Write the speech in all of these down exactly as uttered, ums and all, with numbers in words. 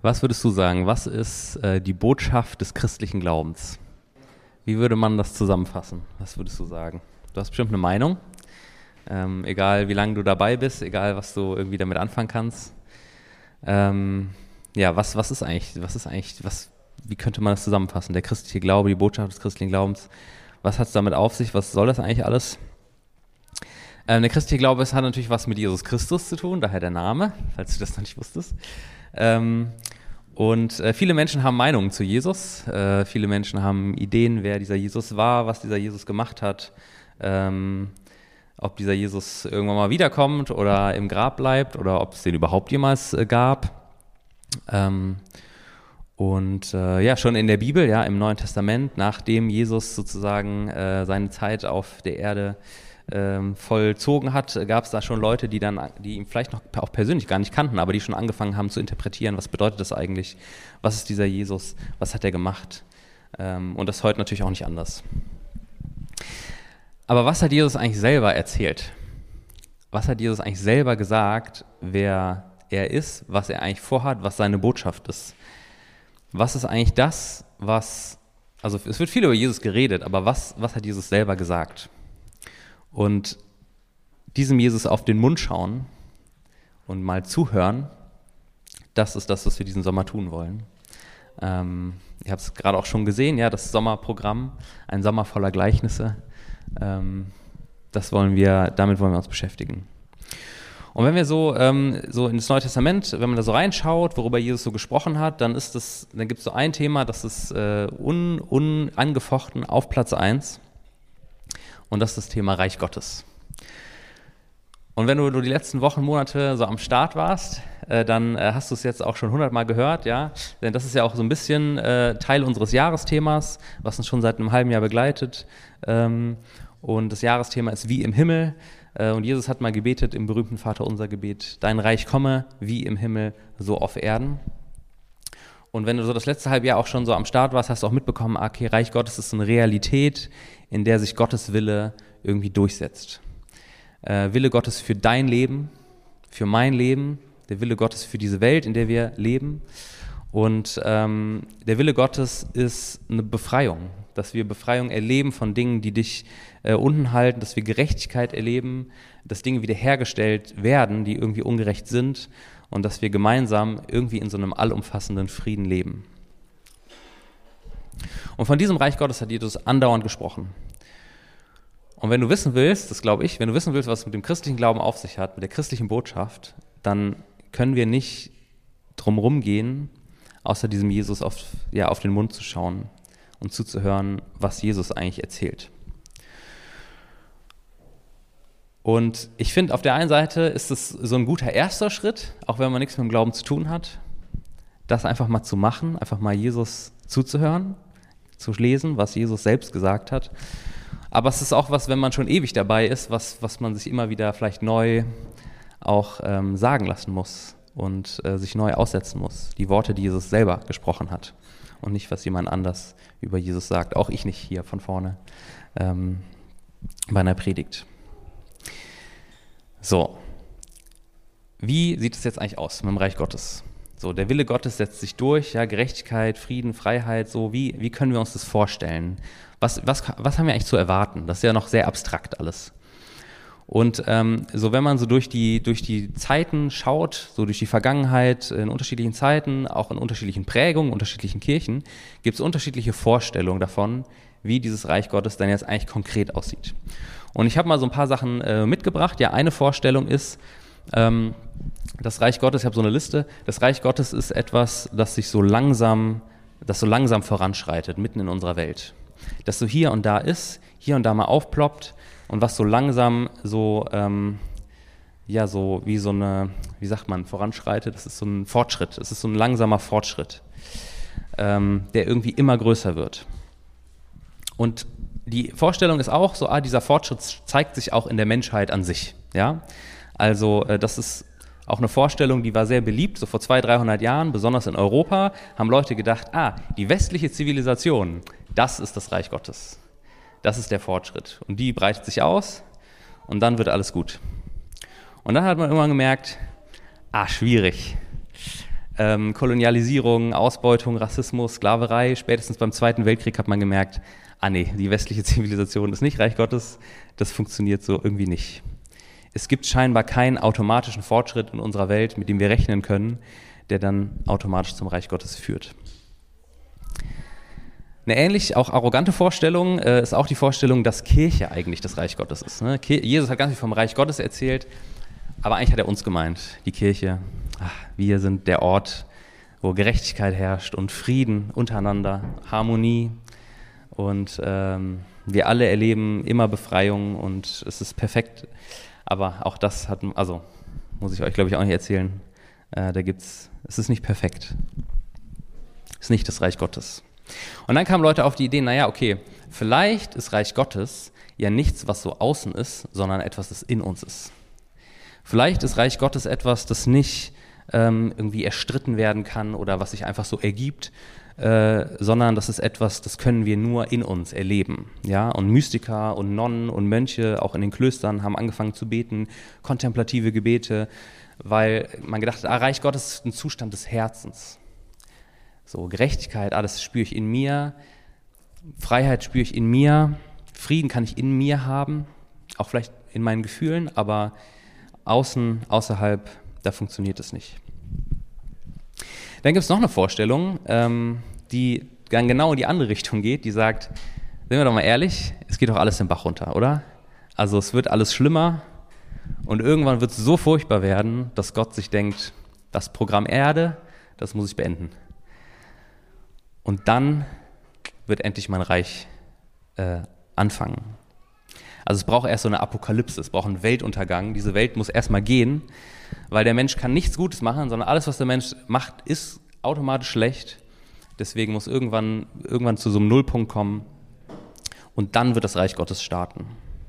Was würdest du sagen, was ist äh, die Botschaft des christlichen Glaubens? Wie würde man das zusammenfassen? Was würdest du sagen? Du hast bestimmt eine Meinung, ähm, egal wie lange du dabei bist, egal was du irgendwie damit anfangen kannst. Ähm, ja, was, was ist eigentlich, was ist eigentlich, was, wie könnte man das zusammenfassen? Der christliche Glaube, die Botschaft des christlichen Glaubens, was hat es damit auf sich? Was soll das eigentlich alles? Ähm, der christliche Glaube, es hat natürlich was mit Jesus Christus zu tun, daher der Name, falls du das noch nicht wusstest. Ähm, und äh, viele Menschen haben Meinungen zu Jesus, äh, viele Menschen haben Ideen, wer dieser Jesus war, was dieser Jesus gemacht hat, ähm, ob dieser Jesus irgendwann mal wiederkommt oder im Grab bleibt oder ob es den überhaupt jemals äh, gab. Ähm, und äh, ja, schon in der Bibel, ja, im Neuen Testament, nachdem Jesus sozusagen äh, seine Zeit auf der Erde Ähm, vollzogen hat, gab es da schon Leute, die dann, die ihn vielleicht noch auch persönlich gar nicht kannten, aber die schon angefangen haben zu interpretieren, was bedeutet das eigentlich, was ist dieser Jesus, was hat er gemacht, ähm, und das ist heute natürlich auch nicht anders. Aber was hat Jesus eigentlich selber erzählt? Was hat Jesus eigentlich selber gesagt, wer er ist, was er eigentlich vorhat, was seine Botschaft ist? Was ist eigentlich das, was, also es wird viel über Jesus geredet, aber was, was hat Jesus selber gesagt? Und diesem Jesus auf den Mund schauen und mal zuhören, das ist das, was wir diesen Sommer tun wollen. Ähm, ich habe es gerade auch schon gesehen, ja, das Sommerprogramm, ein Sommer voller Gleichnisse, ähm, das wollen wir, damit wollen wir uns beschäftigen. Und wenn wir so, ähm, so in das Neue Testament, wenn man da so reinschaut, worüber Jesus so gesprochen hat, dann ist das, dann gibt es so ein Thema, das ist äh, un, unangefochten auf Platz eins. Und das ist das Thema Reich Gottes. Und wenn du, du die letzten Wochen, Monate so am Start warst, äh, dann äh, hast du es jetzt auch schon hundertmal gehört, ja. Denn das ist ja auch so ein bisschen äh, Teil unseres Jahresthemas, was uns schon seit einem halben Jahr begleitet. Ähm, und das Jahresthema ist wie im Himmel. Äh, und Jesus hat mal gebetet im berühmten Vaterunser-Gebet: Dein Reich komme, wie im Himmel, so auf Erden. Und wenn du so das letzte halbe Jahr auch schon so am Start warst, hast du auch mitbekommen, okay, Reich Gottes ist so eine Realität, in der sich Gottes Wille irgendwie durchsetzt. Äh, Wille Gottes für dein Leben, für mein Leben, der Wille Gottes für diese Welt, in der wir leben. Und ähm, der Wille Gottes ist eine Befreiung, dass wir Befreiung erleben von Dingen, die dich äh, unten halten, dass wir Gerechtigkeit erleben, dass Dinge wiederhergestellt werden, die irgendwie ungerecht sind, und dass wir gemeinsam irgendwie in so einem allumfassenden Frieden leben. Und von diesem Reich Gottes hat Jesus andauernd gesprochen. Und wenn du wissen willst, das glaube ich, wenn du wissen willst, was es mit dem christlichen Glauben auf sich hat, mit der christlichen Botschaft, dann können wir nicht drumherum gehen, außer diesem Jesus auf, ja, auf den Mund zu schauen und zuzuhören, was Jesus eigentlich erzählt. Und ich finde, auf der einen Seite ist es so ein guter erster Schritt, auch wenn man nichts mit dem Glauben zu tun hat, das einfach mal zu machen, einfach mal Jesus zuzuhören, zu lesen, was Jesus selbst gesagt hat. Aber es ist auch was, wenn man schon ewig dabei ist, was, was man sich immer wieder vielleicht neu auch ähm, sagen lassen muss und äh, sich neu aussetzen muss. Die Worte, die Jesus selber gesprochen hat und nicht, was jemand anders über Jesus sagt. Auch ich nicht hier von vorne ähm, bei einer Predigt. So, wie sieht es jetzt eigentlich aus mit dem Reich Gottes? So, der Wille Gottes setzt sich durch, ja, Gerechtigkeit, Frieden, Freiheit, so, wie, wie können wir uns das vorstellen? Was, was, was haben wir eigentlich zu erwarten? Das ist ja noch sehr abstrakt alles. Und ähm, so, wenn man so durch die, durch die Zeiten schaut, so durch die Vergangenheit, in unterschiedlichen Zeiten, auch in unterschiedlichen Prägungen, unterschiedlichen Kirchen, gibt es unterschiedliche Vorstellungen davon, wie dieses Reich Gottes dann jetzt eigentlich konkret aussieht. Und ich habe mal so ein paar Sachen äh, mitgebracht. Ja, eine Vorstellung ist, ähm, das Reich Gottes, ich habe so eine Liste, das Reich Gottes ist etwas, das sich so langsam, das so langsam voranschreitet, mitten in unserer Welt. Das so hier und da ist, hier und da mal aufploppt und was so langsam so, ähm, ja, so wie so eine, wie sagt man, voranschreitet, das ist so ein Fortschritt, es ist so ein langsamer Fortschritt, ähm, der irgendwie immer größer wird. Und die Vorstellung ist auch so, ah, dieser Fortschritt zeigt sich auch in der Menschheit an sich. Ja? Also äh, das ist auch eine Vorstellung, die war sehr beliebt, so vor zweihundert, dreihundert Jahren, besonders in Europa, haben Leute gedacht, ah, die westliche Zivilisation, das ist das Reich Gottes. Das ist der Fortschritt. Und die breitet sich aus und dann wird alles gut. Und dann hat man irgendwann gemerkt, ah, schwierig. ähm, Kolonialisierung, Ausbeutung, Rassismus, Sklaverei. Spätestens beim Zweiten Weltkrieg hat man gemerkt, ah nee, die westliche Zivilisation ist nicht Reich Gottes, das funktioniert so irgendwie nicht. Es gibt scheinbar keinen automatischen Fortschritt in unserer Welt, mit dem wir rechnen können, der dann automatisch zum Reich Gottes führt. Eine ähnlich auch arrogante Vorstellung äh, ist auch die Vorstellung, dass Kirche eigentlich das Reich Gottes ist. Ne? Jesus hat ganz viel vom Reich Gottes erzählt, aber eigentlich hat er uns gemeint, die Kirche. Ach, wir sind der Ort, wo Gerechtigkeit herrscht und Frieden untereinander, Harmonie und ähm, wir alle erleben immer Befreiung und es ist perfekt. Aber auch das hat, also muss ich euch glaube ich auch nicht erzählen, äh, da gibt's, es ist nicht perfekt. Es ist nicht das Reich Gottes. Und dann kamen Leute auf die Idee, naja, okay, vielleicht ist Reich Gottes ja nichts, was so außen ist, sondern etwas, das in uns ist. Vielleicht ist Reich Gottes etwas, das nicht ähm, irgendwie erstritten werden kann oder was sich einfach so ergibt, äh, sondern das ist etwas, das können wir nur in uns erleben. Ja? Und Mystiker und Nonnen und Mönche, auch in den Klöstern, haben angefangen zu beten, kontemplative Gebete, weil man gedacht hat, ah, Reich Gottes ist ein Zustand des Herzens. So, Gerechtigkeit, ah, das spüre ich in mir, Freiheit spüre ich in mir, Frieden kann ich in mir haben, auch vielleicht in meinen Gefühlen, aber außen, außerhalb, da funktioniert es nicht. Dann gibt es noch eine Vorstellung, ähm, die dann genau in die andere Richtung geht, die sagt, sind wir doch mal ehrlich, es geht doch alles den Bach runter, oder? Also es wird alles schlimmer und irgendwann wird es so furchtbar werden, dass Gott sich denkt, das Programm Erde, das muss ich beenden. Und dann wird endlich mein Reich äh, anfangen. Also es braucht erst so eine Apokalypse, es braucht einen Weltuntergang. Diese Welt muss erstmal gehen, weil der Mensch kann nichts Gutes machen, sondern alles, was der Mensch macht, ist automatisch schlecht. Deswegen muss irgendwann, irgendwann zu so einem Nullpunkt kommen und dann wird das Reich Gottes starten.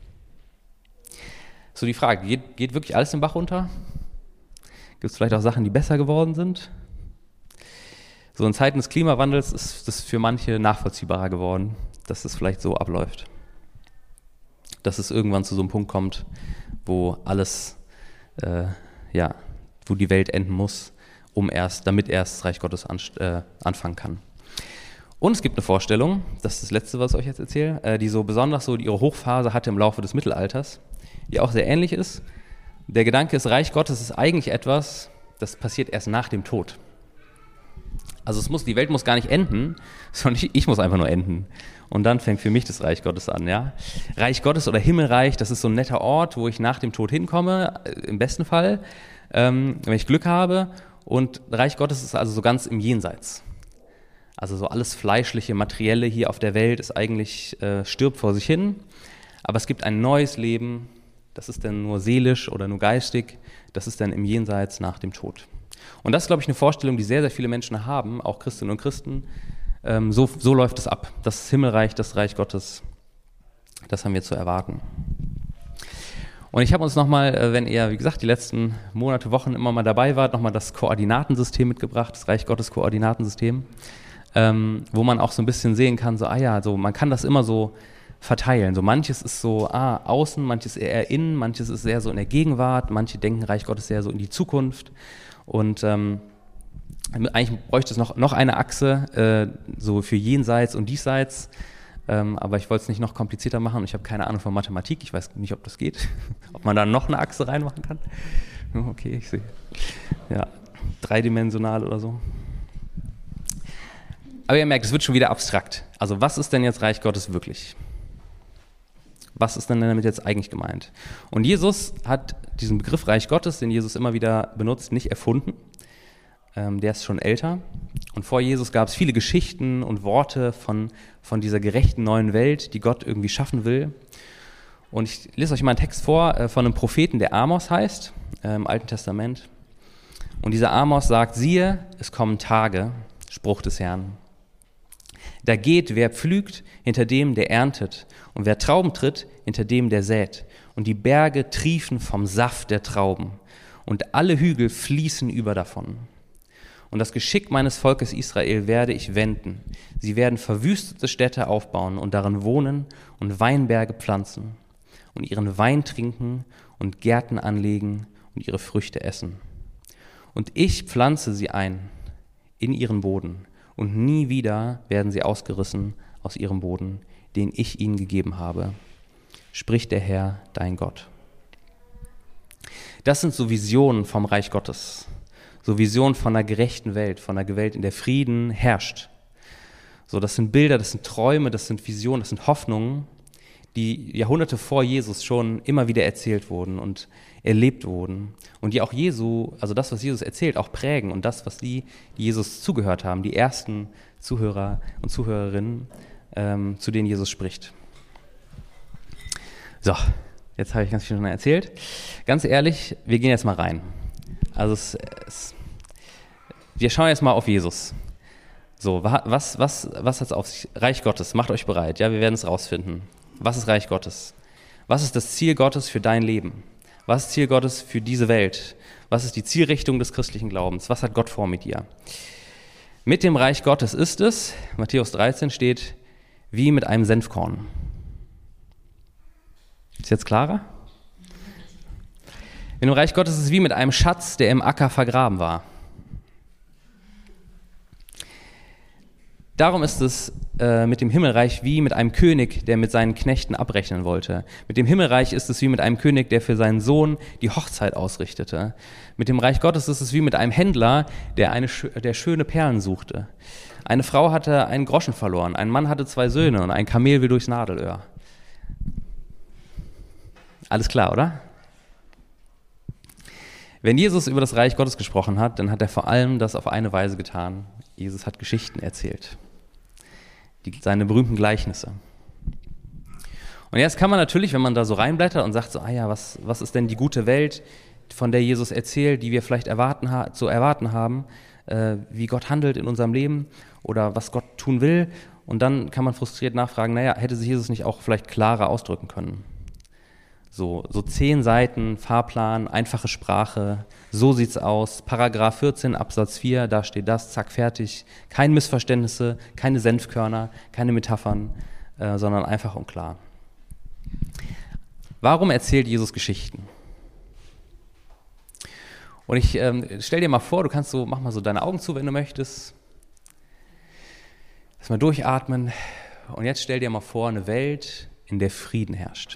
So die Frage, geht, geht wirklich alles den Bach runter? Gibt es vielleicht auch Sachen, die besser geworden sind? So in Zeiten des Klimawandels ist das für manche nachvollziehbarer geworden, dass es vielleicht so abläuft. Dass es irgendwann zu so einem Punkt kommt, wo alles, äh, ja, wo die Welt enden muss, um erst, damit erst das Reich Gottes an, äh, anfangen kann. Und es gibt eine Vorstellung, das ist das Letzte, was ich euch jetzt erzähle, äh, die so besonders so ihre Hochphase hatte im Laufe des Mittelalters, die auch sehr ähnlich ist. Der Gedanke ist, Reich Gottes ist eigentlich etwas, das passiert erst nach dem Tod. Also es muss, die Welt muss gar nicht enden, sondern ich, ich muss einfach nur enden. Und dann fängt für mich das Reich Gottes an. Ja? Reich Gottes oder Himmelreich, das ist so ein netter Ort, wo ich nach dem Tod hinkomme, im besten Fall, ähm, wenn ich Glück habe. Und Reich Gottes ist also so ganz im Jenseits. Also so alles Fleischliche, Materielle hier auf der Welt ist eigentlich, äh, stirbt vor sich hin. Aber es gibt ein neues Leben, das ist dann nur seelisch oder nur geistig, das ist dann im Jenseits nach dem Tod. Und das ist, glaube ich, eine Vorstellung, die sehr, sehr viele Menschen haben, auch Christinnen und Christen. Ähm, so, so läuft es ab. Das Himmelreich, das Reich Gottes, das haben wir zu erwarten. Und ich habe uns nochmal, wenn ihr, wie gesagt, die letzten Monate, Wochen immer mal dabei wart, nochmal das Koordinatensystem mitgebracht, das Reich Gottes Koordinatensystem, ähm, wo man auch so ein bisschen sehen kann, so, ah ja, so, man kann das immer so verteilen. So manches ist so ah, außen, manches eher innen, manches ist sehr so in der Gegenwart, manche denken Reich Gottes sehr so in die Zukunft. Und ähm, eigentlich bräuchte es noch, noch eine Achse, äh, so für Jenseits und Diesseits, ähm, aber ich wollte es nicht noch komplizierter machen. Ich habe keine Ahnung von Mathematik, ich weiß nicht, ob das geht, ob man da noch eine Achse reinmachen kann. Okay, ich sehe. Ja, dreidimensional oder so. Aber ihr merkt, es wird schon wieder abstrakt. Also was ist denn jetzt Reich Gottes wirklich? Was ist denn damit jetzt eigentlich gemeint? Und Jesus hat diesen Begriff Reich Gottes, den Jesus immer wieder benutzt, nicht erfunden. Ähm, der ist schon älter. Und vor Jesus gab es viele Geschichten und Worte von, von dieser gerechten neuen Welt, die Gott irgendwie schaffen will. Und ich lese euch mal einen Text vor äh, von einem Propheten, der Amos heißt, äh, im Alten Testament. Und dieser Amos sagt, siehe, es kommen Tage, Spruch des Herrn. Da geht, wer pflügt, hinter dem, der erntet, und wer Trauben tritt, hinter dem, der sät. Und die Berge triefen vom Saft der Trauben, und alle Hügel fließen über davon. Und das Geschick meines Volkes Israel werde ich wenden. Sie werden verwüstete Städte aufbauen und darin wohnen und Weinberge pflanzen und ihren Wein trinken und Gärten anlegen und ihre Früchte essen. Und ich pflanze sie ein, in ihren Boden, und nie wieder werden sie ausgerissen aus ihrem Boden, den ich ihnen gegeben habe, spricht der Herr, dein Gott. Das sind so Visionen vom Reich Gottes, so Visionen von einer gerechten Welt, von einer Welt, in der Frieden herrscht. So, das sind Bilder, das sind Träume, das sind Visionen, das sind Hoffnungen, die Jahrhunderte vor Jesus schon immer wieder erzählt wurden und erlebt wurden und die auch Jesu, also das, was Jesus erzählt, auch prägen und das, was die, die Jesus zugehört haben, die ersten Zuhörer und Zuhörerinnen, ähm, zu denen Jesus spricht. So, jetzt habe ich ganz viel schon erzählt. Ganz ehrlich, wir gehen jetzt mal rein. Also es, es, wir schauen jetzt mal auf Jesus. So, was, was, was hat es auf sich? Reich Gottes, macht euch bereit, ja, wir werden es rausfinden. Was ist Reich Gottes? Was ist das Ziel Gottes für dein Leben? Was ist das Ziel Gottes für diese Welt? Was ist die Zielrichtung des christlichen Glaubens? Was hat Gott vor mit dir? Mit dem Reich Gottes ist es, Matthäus dreizehn steht, wie mit einem Senfkorn. Ist jetzt klarer? Mit dem Reich Gottes ist es wie mit einem Schatz, der im Acker vergraben war. Darum ist es äh, mit dem Himmelreich wie mit einem König, der mit seinen Knechten abrechnen wollte. Mit dem Himmelreich ist es wie mit einem König, der für seinen Sohn die Hochzeit ausrichtete. Mit dem Reich Gottes ist es wie mit einem Händler, der, eine, der schöne Perlen suchte. Eine Frau hatte einen Groschen verloren, ein Mann hatte zwei Söhne und ein Kamel will durchs Nadelöhr. Alles klar, oder? Wenn Jesus über das Reich Gottes gesprochen hat, dann hat er vor allem das auf eine Weise getan. Jesus hat Geschichten erzählt, die, seine berühmten Gleichnisse. Und jetzt kann man natürlich, wenn man da so reinblättert und sagt so, ah ja, was, was ist denn die gute Welt, von der Jesus erzählt, die wir vielleicht erwarten, zu erwarten haben, äh, wie Gott handelt in unserem Leben oder was Gott tun will. Und dann kann man frustriert nachfragen, naja, hätte sich Jesus nicht auch vielleicht klarer ausdrücken können? So, so zehn Seiten, Fahrplan, einfache Sprache, so sieht's aus, Paragraph vierzehn, Absatz vier, da steht das, zack, fertig. Keine Missverständnisse, keine Senfkörner, keine Metaphern, äh, sondern einfach und klar. Warum erzählt Jesus Geschichten? Und ich ähm, stell dir mal vor, du kannst so, mach mal so deine Augen zu, wenn du möchtest. Lass mal durchatmen. Und jetzt stell dir mal vor, eine Welt, in der Frieden herrscht.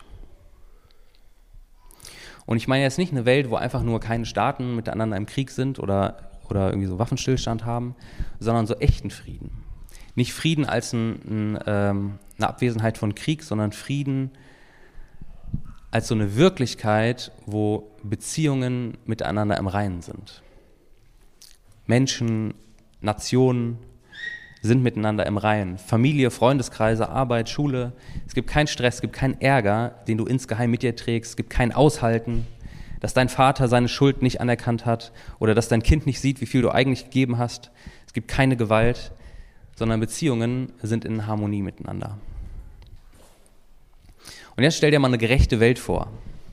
Und ich meine jetzt nicht eine Welt, wo einfach nur keine Staaten miteinander im Krieg sind oder, oder irgendwie so Waffenstillstand haben, sondern so echten Frieden. Nicht Frieden als ein, ein, ähm, eine Abwesenheit von Krieg, sondern Frieden als so eine Wirklichkeit, wo Beziehungen miteinander im Reinen sind. Menschen, Nationen sind miteinander im Reinen. Familie, Freundeskreise, Arbeit, Schule. Es gibt keinen Stress, es gibt keinen Ärger, den du insgeheim mit dir trägst. Es gibt kein Aushalten, dass dein Vater seine Schuld nicht anerkannt hat oder dass dein Kind nicht sieht, wie viel du eigentlich gegeben hast. Es gibt keine Gewalt, sondern Beziehungen sind in Harmonie miteinander. Und jetzt stell dir mal eine gerechte Welt vor.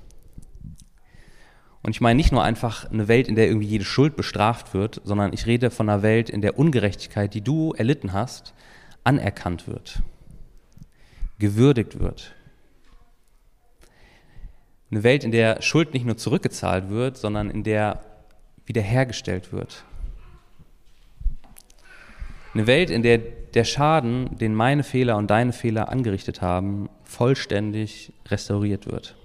Und ich meine nicht nur einfach eine Welt, in der irgendwie jede Schuld bestraft wird, sondern ich rede von einer Welt, in der Ungerechtigkeit, die du erlitten hast, anerkannt wird, gewürdigt wird. Eine Welt, in der Schuld nicht nur zurückgezahlt wird, sondern in der wiederhergestellt wird. Eine Welt, in der der Schaden, den meine Fehler und deine Fehler angerichtet haben, vollständig restauriert wird.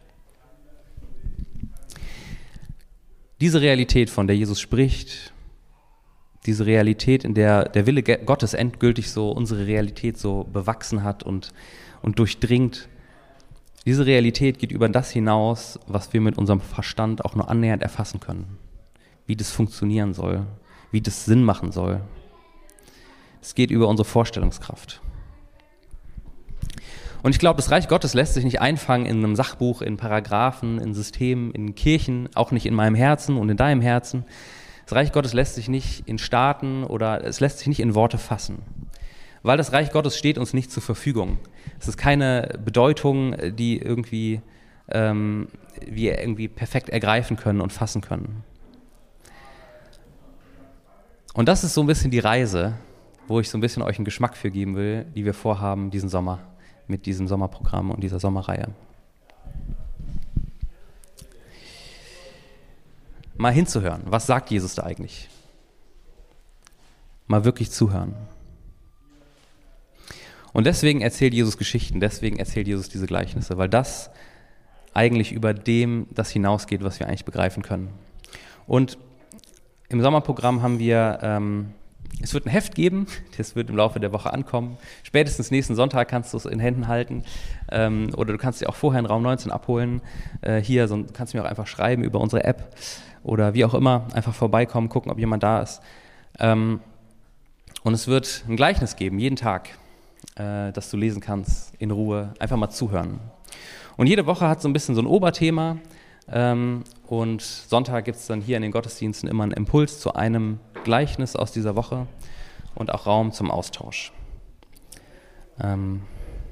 Diese Realität, von der Jesus spricht, diese Realität, in der der Wille Gottes endgültig so unsere Realität so bewachsen hat und, und durchdringt, diese Realität geht über das hinaus, was wir mit unserem Verstand auch nur annähernd erfassen können. Wie das funktionieren soll, wie das Sinn machen soll. Es geht über unsere Vorstellungskraft. Und ich glaube, das Reich Gottes lässt sich nicht einfangen in einem Sachbuch, in Paragraphen, in Systemen, in Kirchen, auch nicht in meinem Herzen und in deinem Herzen. Das Reich Gottes lässt sich nicht in Staaten oder es lässt sich nicht in Worte fassen. Weil das Reich Gottes steht uns nicht zur Verfügung. Es ist keine Bedeutung, die irgendwie, ähm, wir irgendwie perfekt ergreifen können und fassen können. Und das ist so ein bisschen die Reise, wo ich so ein bisschen euch einen Geschmack für geben will, die wir vorhaben diesen Sommer, mit diesem Sommerprogramm und dieser Sommerreihe. Mal hinzuhören, was sagt Jesus da eigentlich? mal wirklich zuhören. Und deswegen erzählt Jesus Geschichten, deswegen erzählt Jesus diese Gleichnisse, weil das eigentlich über dem das hinausgeht, was wir eigentlich begreifen können. Und im Sommerprogramm haben wir, ähm, es wird ein Heft geben, das wird im Laufe der Woche ankommen. Spätestens nächsten Sonntag kannst du es in Händen halten, ähm, oder du kannst dir auch vorher in Raum neunzehn abholen. Äh, hier, so, du kannst mir auch einfach schreiben über unsere App oder wie auch immer, einfach vorbeikommen, gucken, ob jemand da ist. Ähm, und es wird ein Gleichnis geben, jeden Tag, äh, das du lesen kannst, in Ruhe, einfach mal zuhören. Und jede Woche hat so ein bisschen so ein Oberthema, ähm, und Sonntag gibt es dann hier in den Gottesdiensten immer einen Impuls zu einem Gleichnis aus dieser Woche und auch Raum zum Austausch. Ähm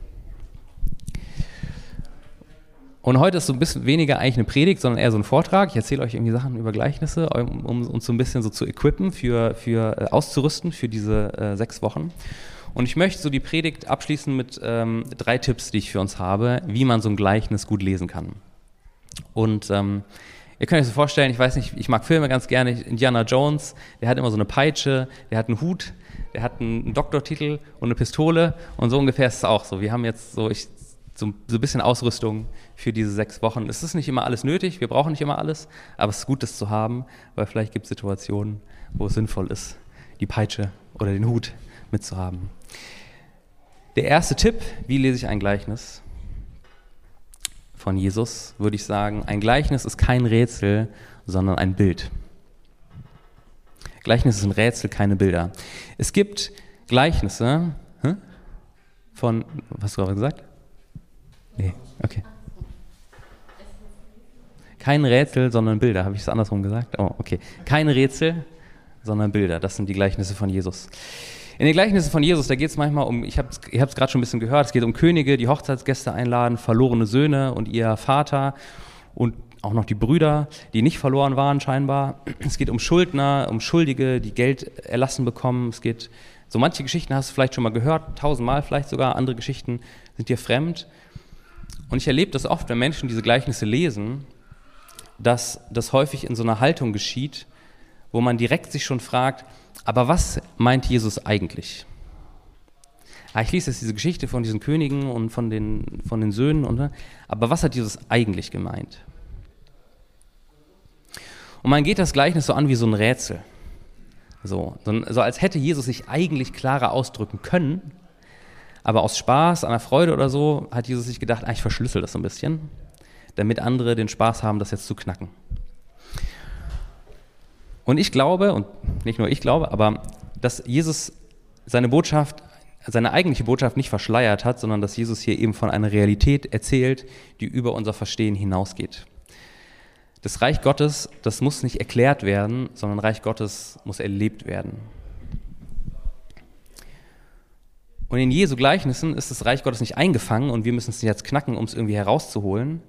und heute ist so ein bisschen weniger eigentlich eine Predigt, sondern eher so ein Vortrag. Ich erzähle euch irgendwie Sachen über Gleichnisse, um, um uns so ein bisschen so zu equippen, für, für äh, auszurüsten für diese äh, sechs Wochen. Und ich möchte so die Predigt abschließen mit ähm, drei Tipps, die ich für uns habe, wie man so ein Gleichnis gut lesen kann. Und ähm, ihr könnt euch so vorstellen, ich weiß nicht, ich mag Filme ganz gerne, Indiana Jones, der hat immer so eine Peitsche, der hat einen Hut, der hat einen Doktortitel und eine Pistole und so ungefähr ist es auch so. Wir haben jetzt so, ich, so, so ein bisschen Ausrüstung für diese sechs Wochen. Es ist nicht immer alles nötig, wir brauchen nicht immer alles, aber es ist gut, das zu haben, weil vielleicht gibt es Situationen, wo es sinnvoll ist, die Peitsche oder den Hut mitzuhaben. Der erste Tipp, wie lese ich ein Gleichnis von Jesus, würde ich sagen, ein Gleichnis ist kein Rätsel, sondern ein Bild. Gleichnis ist ein Rätsel, keine Bilder. Es gibt Gleichnisse hä? von, was hast du gerade gesagt? Nee, okay. Kein Rätsel, sondern Bilder. Habe ich es andersrum gesagt? Oh, okay. Kein Rätsel, sondern Bilder. Das sind die Gleichnisse von Jesus. In den Gleichnissen von Jesus, da geht es manchmal um, ich habe ihr habt es gerade schon ein bisschen gehört, es geht um Könige, die Hochzeitsgäste einladen, verlorene Söhne und ihr Vater und auch noch die Brüder, die nicht verloren waren scheinbar. Es geht um Schuldner, um Schuldige, die Geld erlassen bekommen. Es geht, so manche Geschichten hast du vielleicht schon mal gehört, tausendmal vielleicht sogar, andere Geschichten sind dir fremd. Und ich erlebe das oft, wenn Menschen diese Gleichnisse lesen, dass das häufig in so einer Haltung geschieht, wo man direkt sich schon fragt, aber was meint Jesus eigentlich? Ah, ich lese jetzt diese Geschichte von diesen Königen und von den, von den Söhnen, und, aber was hat Jesus eigentlich gemeint? Und man geht das Gleichnis so an wie so ein Rätsel. So, so, so als hätte Jesus sich eigentlich klarer ausdrücken können, aber aus Spaß, an der Freude oder so, hat Jesus sich gedacht, ah, ich verschlüssel das so ein bisschen, damit andere den Spaß haben, das jetzt zu knacken. Und ich glaube, und nicht nur ich glaube, aber dass Jesus seine Botschaft, seine eigentliche Botschaft nicht verschleiert hat, sondern dass Jesus hier eben von einer Realität erzählt, die über unser Verstehen hinausgeht. Das Reich Gottes, das muss nicht erklärt werden, sondern Reich Gottes muss erlebt werden. Und in Jesu Gleichnissen ist das Reich Gottes nicht eingefangen und wir müssen es jetzt knacken, um es irgendwie herauszuholen,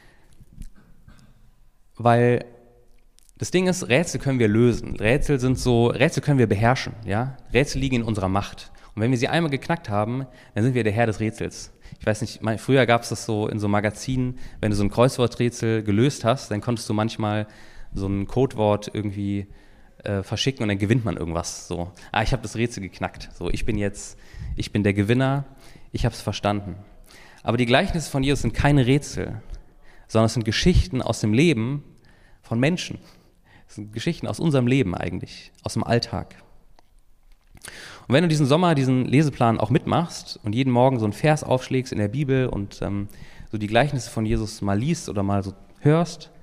weil das Ding ist, Rätsel können wir lösen. Rätsel sind so, Rätsel können wir beherrschen, ja? Rätsel liegen in unserer Macht. Und wenn wir sie einmal geknackt haben, dann sind wir der Herr des Rätsels. Ich weiß nicht, früher gab es das so in so Magazinen, wenn du so ein Kreuzworträtsel gelöst hast, dann konntest du manchmal so ein Codewort irgendwie äh, verschicken und dann gewinnt man irgendwas. So, ah, ich habe das Rätsel geknackt. So, ich bin jetzt, ich bin der Gewinner, ich habe es verstanden. Aber die Gleichnisse von Jesus sind keine Rätsel, sondern es sind Geschichten aus dem Leben von Menschen. Das sind Geschichten aus unserem Leben eigentlich, aus dem Alltag. Und wenn du diesen Sommer, diesen Leseplan auch mitmachst und jeden Morgen so einen Vers aufschlägst in der Bibel und ähm, so die Gleichnisse von Jesus mal liest oder mal so hörst,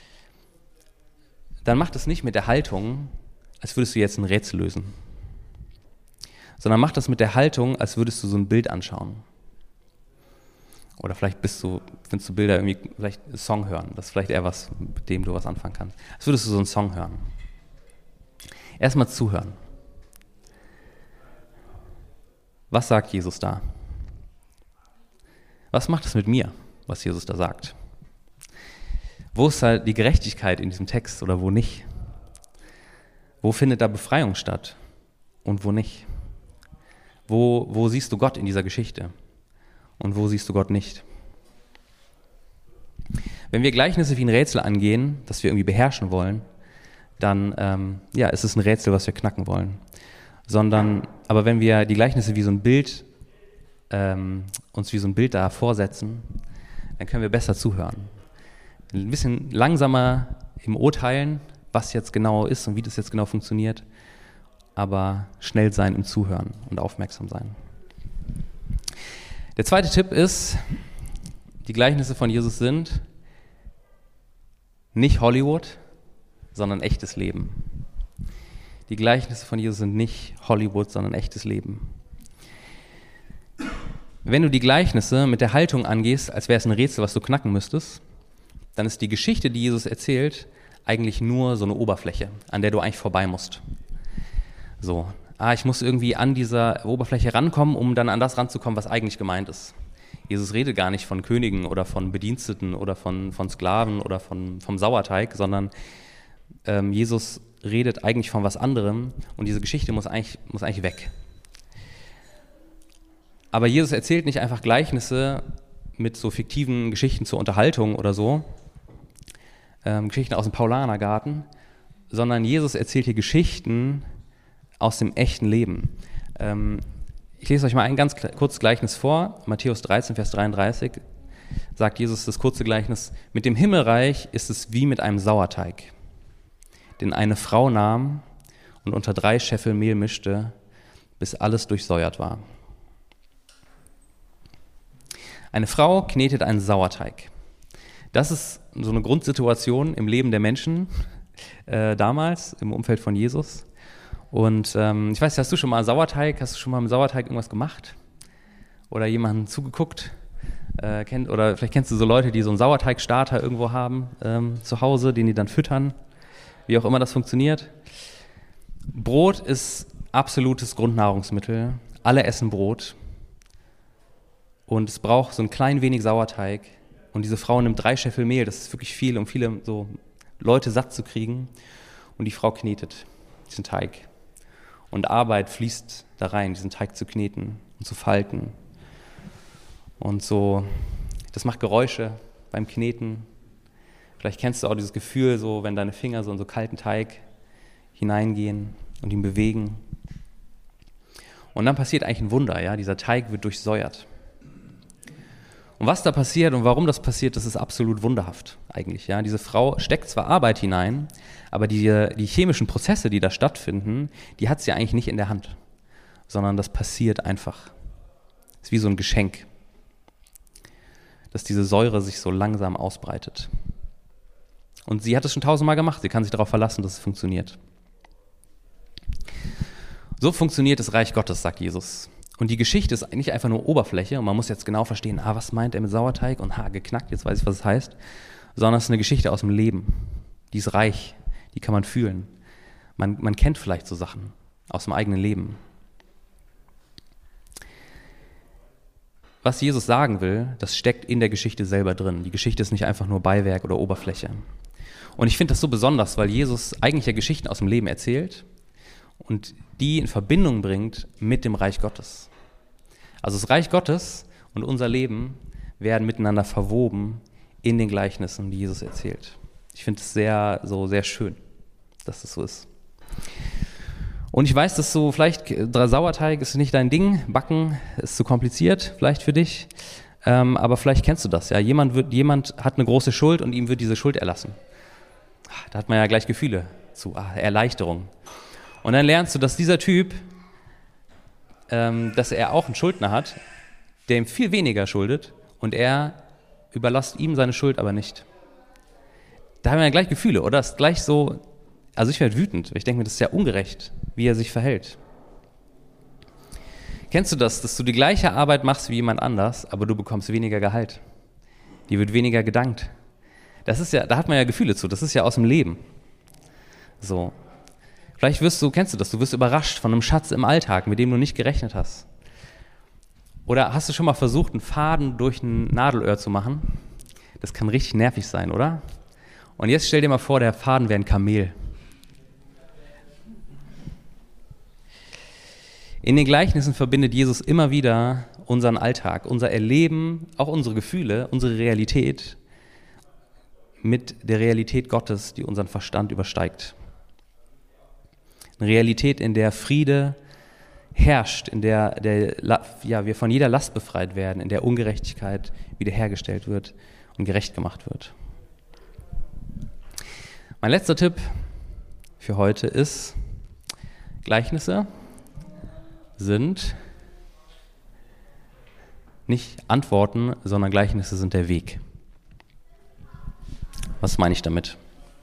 dann mach das nicht mit der Haltung, als würdest du jetzt ein Rätsel lösen, sondern mach das mit der Haltung, als würdest du so ein Bild anschauen. Oder vielleicht bist du, findest du Bilder irgendwie, vielleicht einen Song hören. Das ist vielleicht eher was, mit dem du was anfangen kannst. Als würdest du so einen Song hören. Erstmal zuhören. Was sagt Jesus da? Was macht es mit mir, was Jesus da sagt? Wo ist da die Gerechtigkeit in diesem Text oder wo nicht? Wo findet da Befreiung statt und wo nicht? Wo, wo siehst du Gott in dieser Geschichte? Und wo siehst du Gott nicht? Wenn wir Gleichnisse wie ein Rätsel angehen, das wir irgendwie beherrschen wollen, dann ähm, ja, ist es ein Rätsel, was wir knacken wollen. sondern, aber wenn wir die Gleichnisse wie so ein Bild, ähm, uns wie so ein Bild da vorsetzen, dann können wir besser zuhören. Ein bisschen langsamer im Urteilen, was jetzt genau ist und wie das jetzt genau funktioniert, aber schnell sein im Zuhören und aufmerksam sein. Der zweite Tipp ist, die Gleichnisse von Jesus sind nicht Hollywood, sondern echtes Leben. Die Gleichnisse von Jesus sind nicht Hollywood, sondern echtes Leben. Wenn du die Gleichnisse mit der Haltung angehst, als wäre es ein Rätsel, was du knacken müsstest, dann ist die Geschichte, die Jesus erzählt, eigentlich nur so eine Oberfläche, an der du eigentlich vorbei musst. So, ah, ich muss irgendwie an dieser Oberfläche rankommen, um dann an das ranzukommen, was eigentlich gemeint ist. Jesus redet gar nicht von Königen oder von Bediensteten oder von, von Sklaven oder von, vom Sauerteig, sondern ähm, Jesus redet eigentlich von was anderem und diese Geschichte muss eigentlich, muss eigentlich weg. Aber Jesus erzählt nicht einfach Gleichnisse mit so fiktiven Geschichten zur Unterhaltung oder so, ähm, Geschichten aus dem Paulanergarten, sondern Jesus erzählt hier Geschichten aus dem echten Leben. Ähm, ich lese euch mal ein ganz kurzes Gleichnis vor. Matthäus dreizehn, Vers dreiunddreißig sagt Jesus das kurze Gleichnis: Mit dem Himmelreich ist es wie mit einem Sauerteig, den eine Frau nahm und unter drei Scheffel Mehl mischte, bis alles durchsäuert war. Eine Frau knetet einen Sauerteig. Das ist so eine Grundsituation im Leben der Menschen äh, damals, im Umfeld von Jesus. Und ähm, ich weiß, hast du schon mal Sauerteig, hast du schon mal mit Sauerteig irgendwas gemacht? Oder jemanden zugeguckt? Äh, kennt, oder vielleicht kennst du so Leute, die so einen Sauerteigstarter irgendwo haben ähm, zu Hause, den die dann füttern, wie auch immer das funktioniert. Brot ist absolutes Grundnahrungsmittel. Alle essen Brot. Und es braucht so ein klein wenig Sauerteig. Und diese Frau nimmt drei Scheffel Mehl, das ist wirklich viel, um viele so Leute satt zu kriegen. Und die Frau knetet diesen Teig. Und Arbeit fließt da rein, diesen Teig zu kneten und zu falten. Und so, das macht Geräusche beim Kneten. Vielleicht kennst du auch dieses Gefühl, so wenn deine Finger so in so kalten Teig hineingehen und ihn bewegen. Und dann passiert eigentlich ein Wunder, ja, dieser Teig wird durchsäuert. Und was da passiert und warum das passiert, das ist absolut wunderhaft eigentlich. Ja. Diese Frau steckt zwar Arbeit hinein, aber die, die chemischen Prozesse, die da stattfinden, die hat sie eigentlich nicht in der Hand, sondern das passiert einfach. Das ist wie so ein Geschenk, dass diese Säure sich so langsam ausbreitet. Und sie hat es schon tausendmal gemacht, sie kann sich darauf verlassen, dass es funktioniert. So funktioniert das Reich Gottes, sagt Jesus. Und die Geschichte ist nicht einfach nur Oberfläche und man muss jetzt genau verstehen, ah, was meint er mit Sauerteig und ha, geknackt, jetzt weiß ich, was es heißt, sondern es ist eine Geschichte aus dem Leben. Die ist reich, die kann man fühlen. Man, man kennt vielleicht so Sachen aus dem eigenen Leben. Was Jesus sagen will, das steckt in der Geschichte selber drin. Die Geschichte ist nicht einfach nur Beiwerk oder Oberfläche. Und ich finde das so besonders, weil Jesus eigentlich ja Geschichten aus dem Leben erzählt und die in Verbindung bringt mit dem Reich Gottes. Also das Reich Gottes und unser Leben werden miteinander verwoben in den Gleichnissen, die Jesus erzählt. Ich finde es sehr, so sehr schön, dass das so ist. Und ich weiß, dass so vielleicht Sauerteig ist nicht dein Ding, Backen ist zu kompliziert vielleicht für dich, ähm, aber vielleicht kennst du das. Ja, jemand wird, jemand hat eine große Schuld und ihm wird diese Schuld erlassen. Da hat man ja gleich Gefühle zu, ah, Erleichterung. Und dann lernst du, dass dieser Typ, ähm, dass er auch einen Schuldner hat, der ihm viel weniger schuldet und er überlässt ihm seine Schuld aber nicht. Da haben wir ja gleich Gefühle, oder? Das ist gleich so, also ich werde wütend. Ich denke mir, das ist ja ungerecht, wie er sich verhält. Kennst du das, dass du die gleiche Arbeit machst wie jemand anders, aber du bekommst weniger Gehalt? Dir wird weniger gedankt. Das ist ja, da hat man ja Gefühle zu, das ist ja aus dem Leben. So. Vielleicht wirst du, kennst du das, du wirst überrascht von einem Schatz im Alltag, mit dem du nicht gerechnet hast. Oder hast du schon mal versucht, einen Faden durch ein Nadelöhr zu machen? Das kann richtig nervig sein, oder? Und jetzt stell dir mal vor, der Faden wäre ein Kamel. In den Gleichnissen verbindet Jesus immer wieder unseren Alltag, unser Erleben, auch unsere Gefühle, unsere Realität mit der Realität Gottes, die unseren Verstand übersteigt. Eine Realität, in der Friede, herrscht, in der, der ja, wir von jeder Last befreit werden, in der Ungerechtigkeit wiederhergestellt wird und gerecht gemacht wird. Mein letzter Tipp für heute ist, Gleichnisse sind nicht Antworten, sondern Gleichnisse sind der Weg. Was meine ich damit?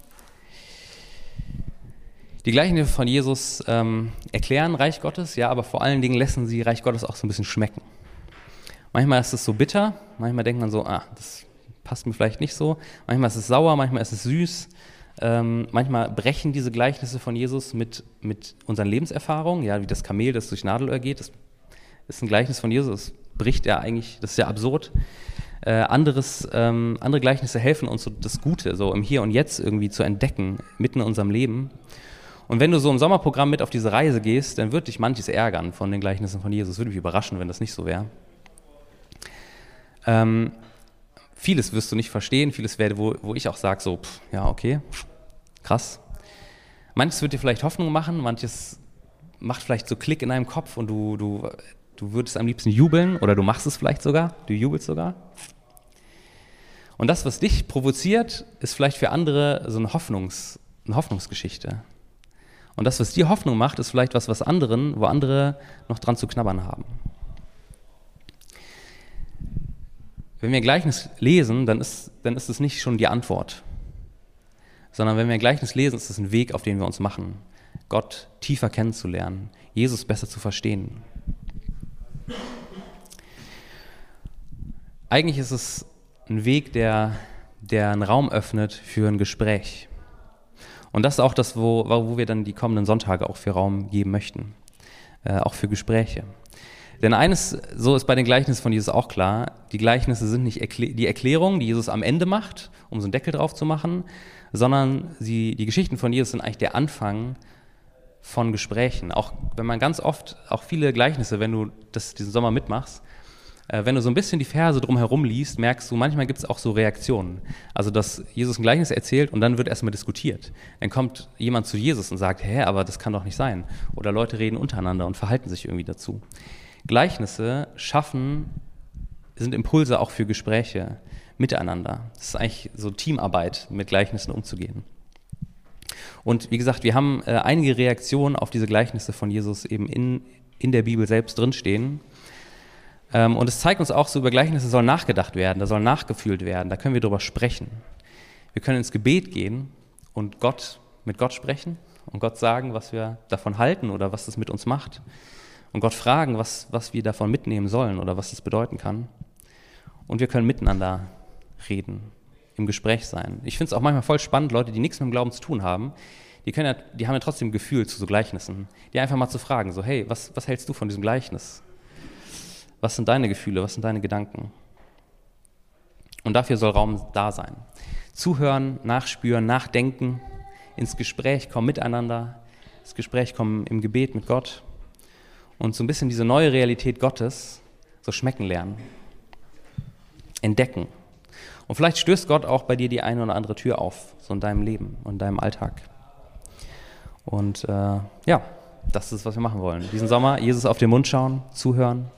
Die Gleichnisse von Jesus ähm, erklären Reich Gottes, ja, aber vor allen Dingen lassen sie Reich Gottes auch so ein bisschen schmecken. Manchmal ist es so bitter, manchmal denkt man so, ah, das passt mir vielleicht nicht so. Manchmal ist es sauer, manchmal ist es süß. Ähm, manchmal brechen diese Gleichnisse von Jesus mit, mit unseren Lebenserfahrungen, ja, wie das Kamel, das durch Nadelöhr geht. Das ist ein Gleichnis von Jesus, das bricht er eigentlich, das ist ja absurd. Äh, anderes, ähm, andere Gleichnisse helfen uns, so das Gute so im Hier und Jetzt irgendwie zu entdecken, mitten in unserem Leben. Und wenn du so im Sommerprogramm mit auf diese Reise gehst, dann wird dich manches ärgern von den Gleichnissen von Jesus. Würde mich überraschen, wenn das nicht so wäre. Ähm, vieles wirst du nicht verstehen, vieles wäre, wo, wo ich auch sage, so, pff, ja, okay, krass. Manches wird dir vielleicht Hoffnung machen, manches macht vielleicht so Klick in deinem Kopf und du, du, du würdest am liebsten jubeln oder du machst es vielleicht sogar, du jubelst sogar. Und das, was dich provoziert, ist vielleicht für andere so eine, Hoffnungs, eine Hoffnungsgeschichte. Und das, was dir Hoffnung macht, ist vielleicht was, was anderen, wo andere noch dran zu knabbern haben. Wenn wir ein Gleichnis lesen, dann ist, dann ist es nicht schon die Antwort. Sondern wenn wir ein Gleichnis lesen, ist es ein Weg, auf den wir uns machen, Gott tiefer kennenzulernen, Jesus besser zu verstehen. Eigentlich ist es ein Weg, der, der einen Raum öffnet für ein Gespräch. Und das ist auch das, wo, wo wir dann die kommenden Sonntage auch für Raum geben möchten, äh, auch für Gespräche. Denn eines, so ist bei den Gleichnissen von Jesus auch klar, die Gleichnisse sind nicht Erklä- die Erklärung, die Jesus am Ende macht, um so einen Deckel drauf zu machen, sondern sie, die Geschichten von Jesus sind eigentlich der Anfang von Gesprächen. Auch wenn man ganz oft, auch viele Gleichnisse, wenn du das diesen Sommer mitmachst, äh, wenn du so ein bisschen die Verse drumherum liest, merkst du, manchmal gibt es auch so Reaktionen. Also, dass Jesus ein Gleichnis erzählt und dann wird erstmal diskutiert. Dann kommt jemand zu Jesus und sagt, hä, aber das kann doch nicht sein. Oder Leute reden untereinander und verhalten sich irgendwie dazu. Gleichnisse schaffen, sind Impulse auch für Gespräche miteinander. Das ist eigentlich so Teamarbeit, mit Gleichnissen umzugehen. Und wie gesagt, wir haben äh, einige Reaktionen auf diese Gleichnisse von Jesus eben in, in der Bibel selbst drinstehen. Ähm, und es zeigt uns auch, so über Gleichnisse soll nachgedacht werden, da soll nachgefühlt werden, da können wir drüber sprechen. Wir können ins Gebet gehen und Gott, mit Gott sprechen und Gott sagen, was wir davon halten oder was das mit uns macht. Und Gott fragen, was, was wir davon mitnehmen sollen oder was das bedeuten kann. Und wir können miteinander reden, im Gespräch sein. Ich finde es auch manchmal voll spannend, Leute, die nichts mit dem Glauben zu tun haben, die, können ja, die haben ja trotzdem ein Gefühl zu so Gleichnissen. Die einfach mal zu fragen, so hey, was, was hältst du von diesem Gleichnis? Was sind deine Gefühle, was sind deine Gedanken? Und dafür soll Raum da sein. Zuhören, nachspüren, nachdenken, ins Gespräch kommen miteinander, ins Gespräch kommen im Gebet mit Gott. Und so ein bisschen diese neue Realität Gottes so schmecken lernen, entdecken. Und vielleicht stößt Gott auch bei dir die eine oder andere Tür auf, so in deinem Leben und in deinem Alltag. Und äh, ja, das ist, was wir machen wollen. Diesen Sommer Jesus auf den Mund schauen, zuhören.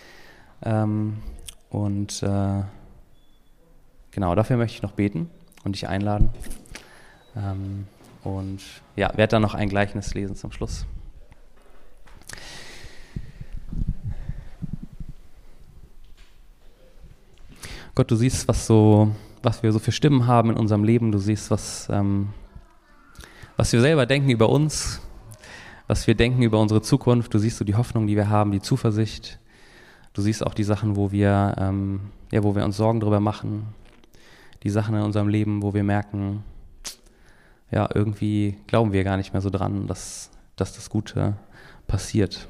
Ähm, und äh, genau, dafür möchte ich noch beten und dich einladen. Ähm, und ja, werde dann noch ein Gleichnis lesen zum Schluss. Gott, du siehst, was so, was wir so für Stimmen haben in unserem Leben. Du siehst, was, ähm, was wir selber denken über uns, was wir denken über unsere Zukunft. Du siehst so die Hoffnung, die wir haben, die Zuversicht. Du siehst auch die Sachen, wo wir, ähm, ja, wo wir uns Sorgen darüber machen. Die Sachen in unserem Leben, wo wir merken, ja, irgendwie glauben wir gar nicht mehr so dran, dass, dass das Gute passiert.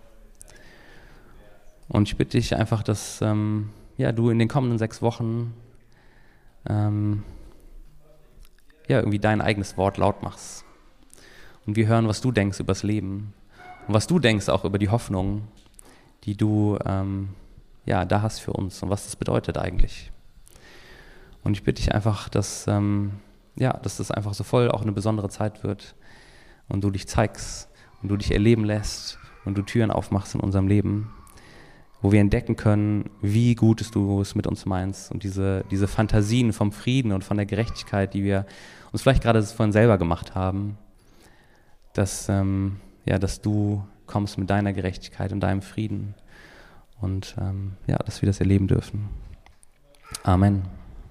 Und ich bitte dich einfach, dass ähm, ja, du in den kommenden sechs Wochen ähm, ja, irgendwie dein eigenes Wort laut machst. Und wir hören, was du denkst über das Leben und was du denkst auch über die Hoffnung, die du ähm, ja, da hast für uns und was das bedeutet eigentlich. Und ich bitte dich einfach, dass, ähm, ja, dass das einfach so voll auch eine besondere Zeit wird und du dich zeigst und du dich erleben lässt und du Türen aufmachst in unserem Leben, wo wir entdecken können, wie gut es du es mit uns meinst und diese, diese Fantasien vom Frieden und von der Gerechtigkeit, die wir uns vielleicht gerade von selber gemacht haben, dass, ähm, ja, dass du kommst mit deiner Gerechtigkeit und deinem Frieden und ähm, ja, dass wir das erleben dürfen. Amen.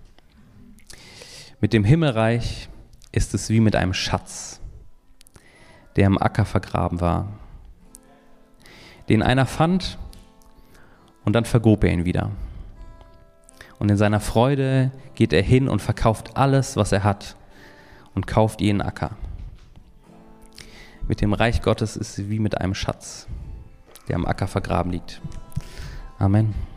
Mit dem Himmelreich ist es wie mit einem Schatz, der im Acker vergraben war, den einer fand und dann vergrub er ihn wieder. Und in seiner Freude geht er hin und verkauft alles, was er hat und kauft ihren Acker. Mit dem Reich Gottes ist es wie mit einem Schatz, der am Acker vergraben liegt. Amen.